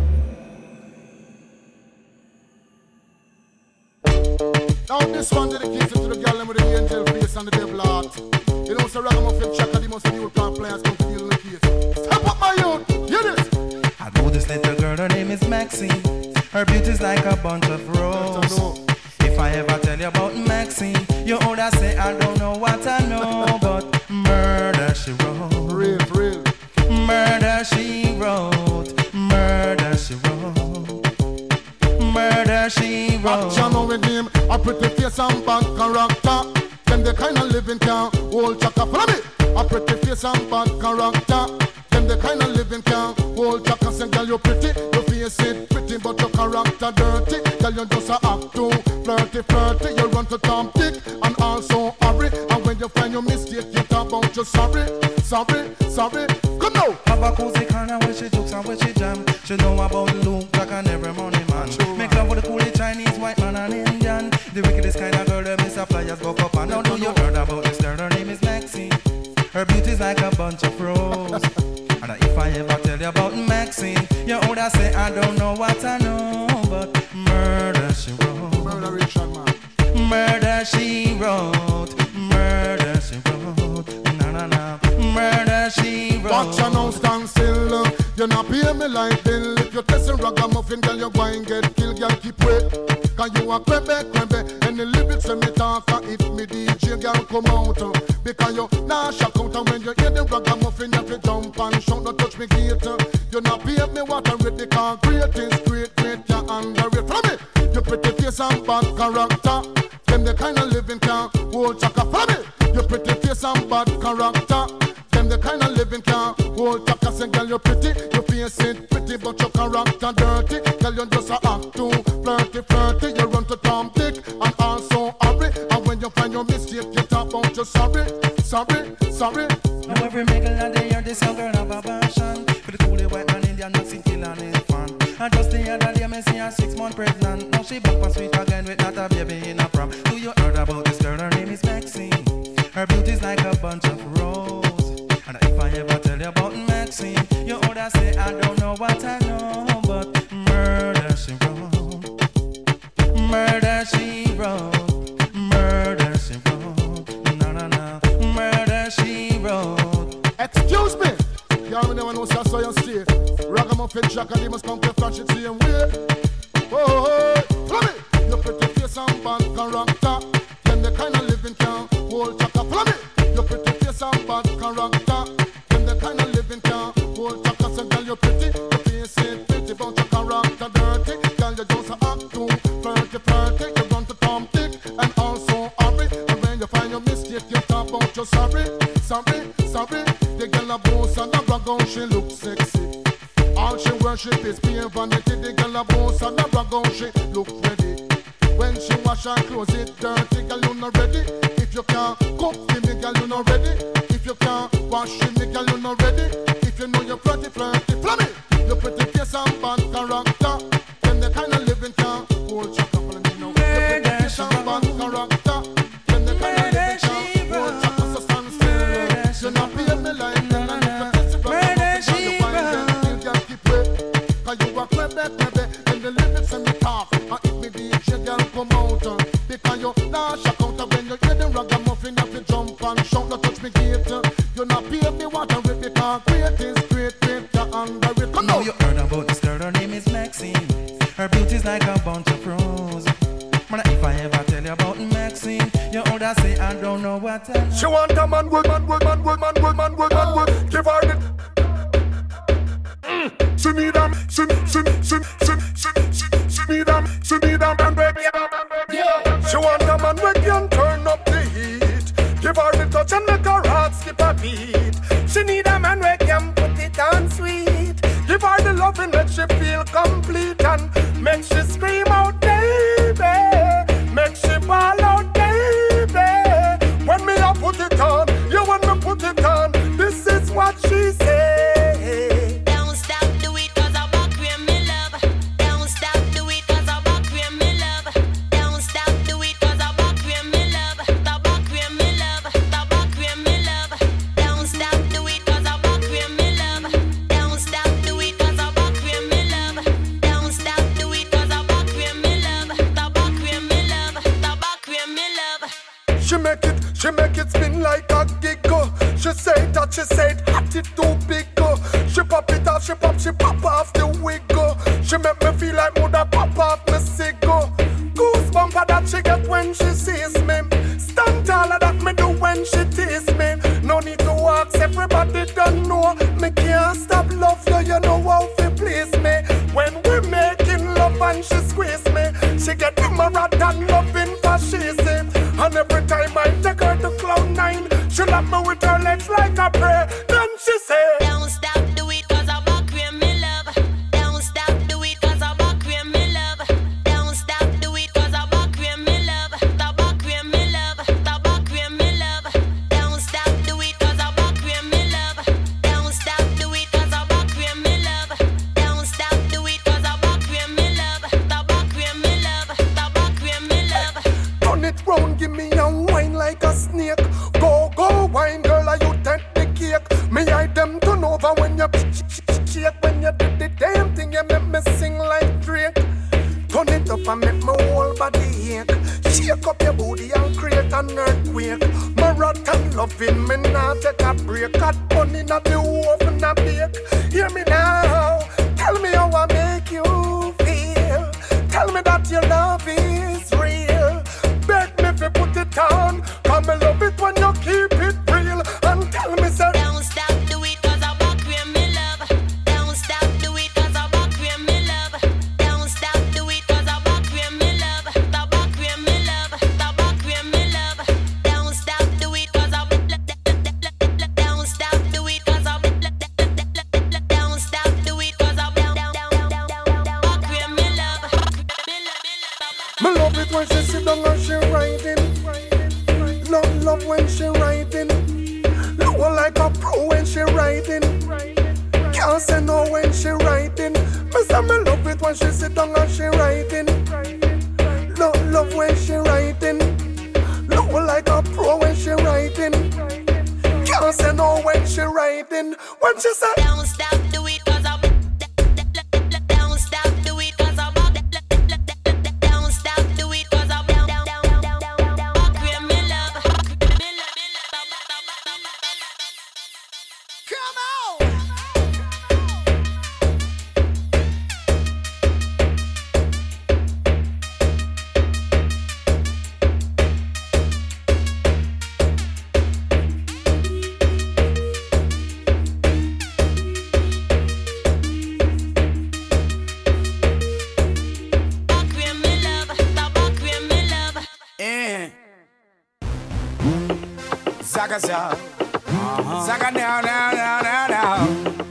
Now this one dedicated to the girl with the angel face and the devil heart. You know, so Ragamuffin Chaka, the most new plant players come to deal with the case. Step up my youth, hear this. I know this little girl, her name is Maxine. Her beauty's like a bunch of roses. If I ever tell you about Maxine, you older say I don't know what I know, but murder she wrote. Real, real. Murder she wrote. Murder she wrote. Murder she wrote. Action on with him, a pretty face and bad character. Them the kind of living can hold chaka. Follow me. A pretty face and bad character. Them the kind of living can hold chaka. Say girl you pretty, your face it pretty, but your character dirty. Girl you just a act too flirty, flirty. You run to Tom Dick and also hurry. And when you find your mistake, you talk about you sorry, sorry, sorry. Come now. Have a cozy corner where she jokes and where she jam. She know about Luke Jack and every money man. True, Make love with the coolie Chinese, white man and Indian. The wickedest kind of girl that miss a flyers go up and down. Know you heard about this girl, her name is Maxine. Her beauty's like a bunch of roses. And if I ever tell you about Maxine, you older say I don't know what I know, but murder she wrote. Murder Richard man. Murder she wrote. Murder she wrote. Na na na. Murder she wrote. Watch you now stand still. You not pay me like bill. If you test a ragamuffin, girl you go and get killed. Girl keep wait. Cause you a crebe crebe. And the lyrics when me talk, if me D J girl come out. Because you nah shock out. And when you hear the ragamuffin, you have to jump and shout. Don't touch me gate. You not pay me what I read. Because great is great, great, you underrate. Follow me. You pretty face and bad character. Them the kind of living can hold chaka. Follow me. You pretty face and bad character. Them the kind of living can hold chaka. Say girl you pretty, you face it pretty, but your character dirty. Girl you just a act too flirty, flirty. You run to Tom Dick and also hurry. And when you find your mistake, you talk about you sorry, sorry, sorry. Now every middle of the year, this young girl have a passion for the coolie white man Indian, Mexican, kill and his fan. And just the other day, me see her six months pregnant. Now she back and sweet again with not a baby in a prom. Do you heard about this girl? Her name is Maxine. Her beauty's like a bunch of roses. And if I ever tell you about Maxine, you older say I don't know what I know, but murder she wrote. Murder she wrote. Murder she wrote. No, no, no. Murder she wrote. Excuse me. Y'all never know so you stay. Ragamuffin Jack and they must come to flash it same way. Oh, oh, oh. Follow me. You pretty face and bad character. Then the kind of living can hold chaka. Follow me. You pretty face and bad character. Then the kind of living can hold chaka. So girl you pretty, you face it pretty, but your character dirty. Girl you just a act too flirty, flirty. You run to Tom Dick and also hurry. And when you find your mistake, you talk about you sorry, sorry, sorry. The girl a boss and a brag on, she look sexy. All she worship is pure vanity. The girl a boss and a brag on, she look ready. When she wash her clothes, it dirty, girl you not ready. If you can't cook for me, girl you not ready. If you can't wash for me, girl you not ready. If you know you're flirty, flirty, flirty. You pretty face and bad character. Then the kind of living can hold chaka. Follow me now. You pretty face and bad character. Then the kind of living can hold chaka. So stand still. You not pay me like that. Murder she wrote. Girl keep wait. Cause you a crebe crebe. And the lyrics when me talk. And if me D J girl come out. Because you nah shock out. When you hear the ragamuffin, you have to jump and shout. Don't touch me gate. You not pay me what I read. Because great is great, great, you underrate. Come now you heard about this girl, her name is Maxine. Her beauty's like a bunch of roses. Man, if I ever tell you about Maxine, you older say I don't know what I know. She want a man, good man, good man, good man, good man, good man, good. Give her the. Mm. She need them, she, she, she, she, she, she, she need them, she need them, and baby, yeah. She want a man who can turn up the heat. Give her the touch and make her heart skip a beat. She need a man who can put it on sweet. Give her the loving, make she feel complete and make she scream out, baby. Make she ball out, baby. When me a put it on, you when me put it on. This is make it, she make it spin like a giggle. She say that, she say it, hot it too big. Go. She pop it off, she pop, she pop off the wig. Go. She make me feel like mother pop off me cigar. Goosebumps that she get when she sees me. Stand taller that me do when she tease me. No need to ask, everybody don't know. Me can't stop love you, you know how to please me. When we making love and she squeeze me, she get emerald and loving fascism. And every time I take her to cloud nine, she love me with her legs like a prayer. Then she say, don't stop, do it cause I'm a cream, me love. Don't stop, do it cause I'm a cream, me love. Don't stop, do it cause I'm a cream, me love. Stop a cream, me love. Stop a cream, me love. Don't stop, do it cause I'm a cream, me love. Don't stop, do it cause I'm a cream, me love. Don't stop, do it cause I'm a cream, me love. Stop a cream, me love. Stop a cream, me love. turn it round, give me a wine like a snake. Go, go, wine girl, are you take the cake? Me hide them turn over when you shake. When you do the damn thing, you make me sing like Drake. Turn it up and make my whole body ache. Shake up your booty and create an earthquake. Marathon loving, me now take a break. Cut bun in the oven and bake. Hear me now, tell me how I make you feel. Tell me that your love is real. Beg me if you put it on. Come me love it when you keep it real. And tell me say, don't stop, do it cause I'm a cream, me love. Don't stop, do it cause I'm a cream, me love. Don't stop, do it cause I'm a cream, me love. Stop a cream, me love. Stop a cream, me love. Don't stop, do it cause I'm don't stop, do it cause I'm don't stop, do it cause I'm a cream, me love. me love it when she sit down and she riding. Love, love when she riding. Look like a pro when she riding. Can't say no when she riding. Me say me love it when she sit down and she riding. Love, love when she riding. Look like a pro when she riding. Can't say no when she riding. When she say, don't stop, do it cause I'm don't stop, do it cause I'm don't stop, do it cause I'm a cream, me love. Come on! Zaga Zaga. Uh-huh. Zaga now, now, now, now, now.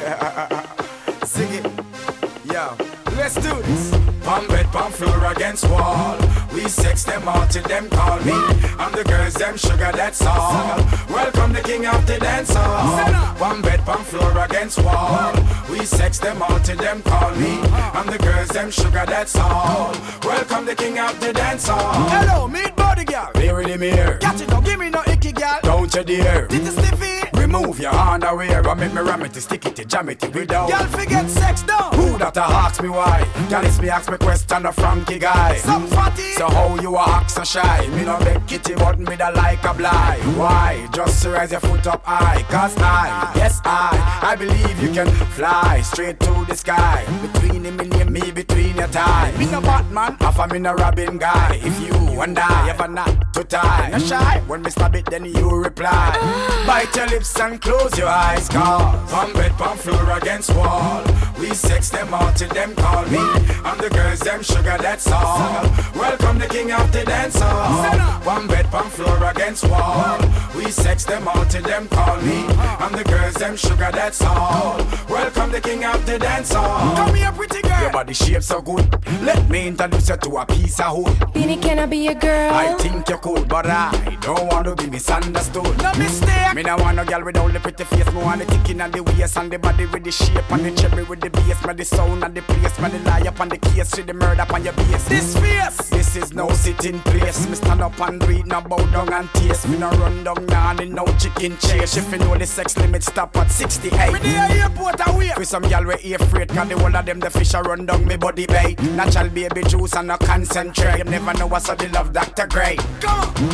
Yeah. Sing it. Yo, let's do this. Palm bed, palm floor against wall. We sex them all till them call me. I'm the girls, them sugar, that's all. Welcome the king of the dance hall. Palm bed, palm floor against wall. We sex them all till them call me. I'm the girls, them sugar, that's all. Welcome the king of the dance hall. Hello, meet body girl. Here in the mirror. Catch it, don't give me no icky girl. Don't you dare. Did you stiffy? Remove your underwear and make me ram it, stick it, jam it without. Girl, forget sex down. Who that a ask me why? Girl, it's me ask me question a Frankie guy. Some fatty. So how you a act so shy? Me no beg kitty but me da like a blind. Why? Just to raise your foot up high. Cause I, yes I, I believe you can fly straight to the sky. Between him and me, between your tie. Me no Batman, half a me no Robin guy. If you and I ever not to tie, no shy. When me stab it then you reply. Bite your lips and close your eyes. Cause palm bed, palm floor against wall. We sex them all till them call me. I'm the girls, them sugar, that's all. Welcome the king of the dance hall. One bed, palm floor against wall. We sex them all till them call me. I'm the girls, them sugar, that's all. Welcome the king of the dance hall. Come here, pretty girl. Your body shape so good. Let me introduce you to a piece of wood. Beanie, can I be your girl? I think you could, but I don't want to be misunderstood. No mistake. Me no want no girl without the pretty face. Me want the ticking and the waist and the body with the shape and the cherry with the bass. Me the sound and the place. Me the lie up and the case with the murder up on your base. This face. This is no sitting place. Me stand up and read, no bow down and taste. Me no run down now and no chicken chase. If you know the sex limit stop at sixty-eight. Me the airport away. For some y'all we afraid. Cause the whole of them the fish a run down me body bait. Natural baby juice and no concentrate. You never know what's up the love Doctor Grey. Come on.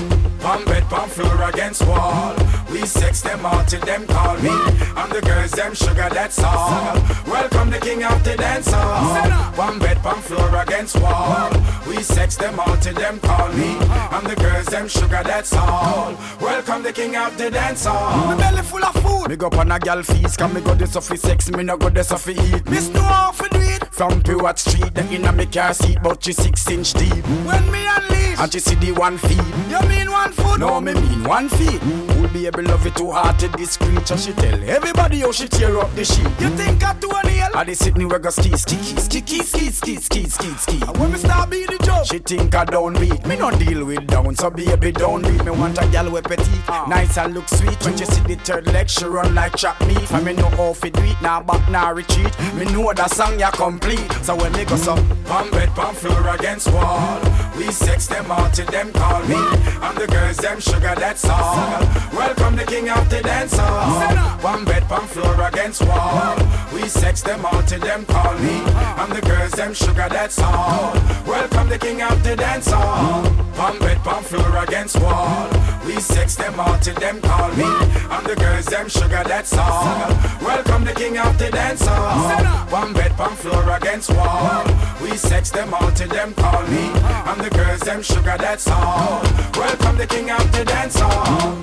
Pump bed, pump floor against wall. We sex them all till them call me. I'm the girls, them sugar, that's all. Welcome the king of the dance hall. Pump bed, pump floor against wall. We sex them all till them call me. I'm the girls, them sugar, that's all. Welcome the king of the dance hall. My belly full of food. Me go on a gal feast, can me go this off sex, me no go this off eat. Miss no off do it. From Pure Street, the inna me car seat, but she six inch deep. When me unleash, and she see the one feet. You mean one foot? No, me mean one feet. Would be able love it too hard to discreet. And she tell everybody how she tear up the sheet. You think I do a nail? I dey sit me we go ski, ski, ski, ski, ski, ski, ski, ski, ski. And when me start beat the job, she think I downbeat. Me no deal with down, so baby downbeat. Me want a gal with petite, uh. nice and look sweet. When she see the third leg, she run like chop meat. And me know how fi do it, now back, now retreat. Me know that song ya complete. So when me go so, pump bed, pump floor against wall. We sex them all till them call me. I'm the girls, them sugar, that's all. Welcome the king of the dance hall. One bed, pump floor against wall. We sex them all till them call me. I'm the girls, them sugar, that's all. Welcome the king of the dance hall. Pump bed, pump floor against wall. We sex them all till them call me. I'm the girls, them sugar, that's all. Welcome the king of the dance hall. One bed, pump floor against wall. We sex them all till them call me. I'm the girls, them sugar, that's all. Welcome the king of the dance hall.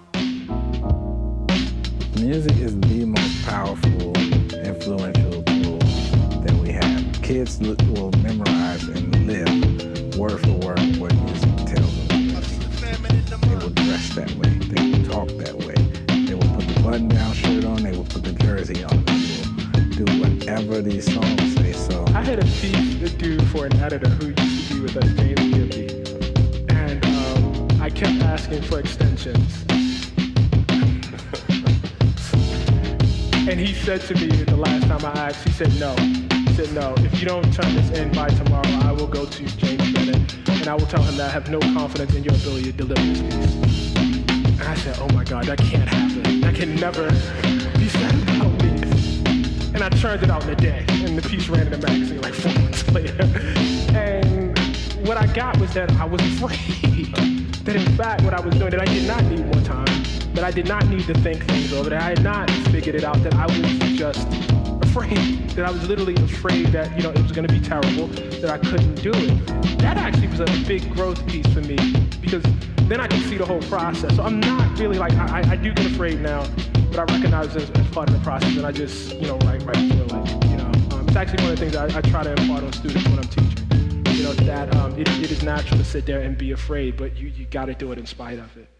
Music is the most powerful, influential tool that we have. Kids will memorize and live word for word what music tells them. They will dress that way. They will talk that way. They will put the button-down shirt on. They will put the jersey on. They will do whatever these songs say. So I had a piece to do for an editor who used to be with us, James Gibby, and um, I kept asking for extensions. And he said to me the last time I asked, he said no. He said no, if you don't turn this in by tomorrow, I will go to James Bennett and I will tell him that I have no confidence in your ability to deliver this piece. And I said, oh my God, that can't happen. That can never be said about me. And I turned it out in a day, and the piece ran in the magazine like four months later. And what I got was that I was afraid that in fact what I was doing, that I did not need more time, that I did not need to think things over, that I had not figured it out, that I was just afraid, that I was literally afraid that, you know, it was gonna be terrible, that I couldn't do it. That actually was a big growth piece for me, because then I could see the whole process. So I'm not really like, I, I do get afraid now, but I recognize it as, as part of the process, and I just, you know, write, write through it, you know. Um, it's actually one of the things I, I try to impart on students when I'm teaching, you know, that um, it, it is natural to sit there and be afraid, but you, you gotta do it in spite of it.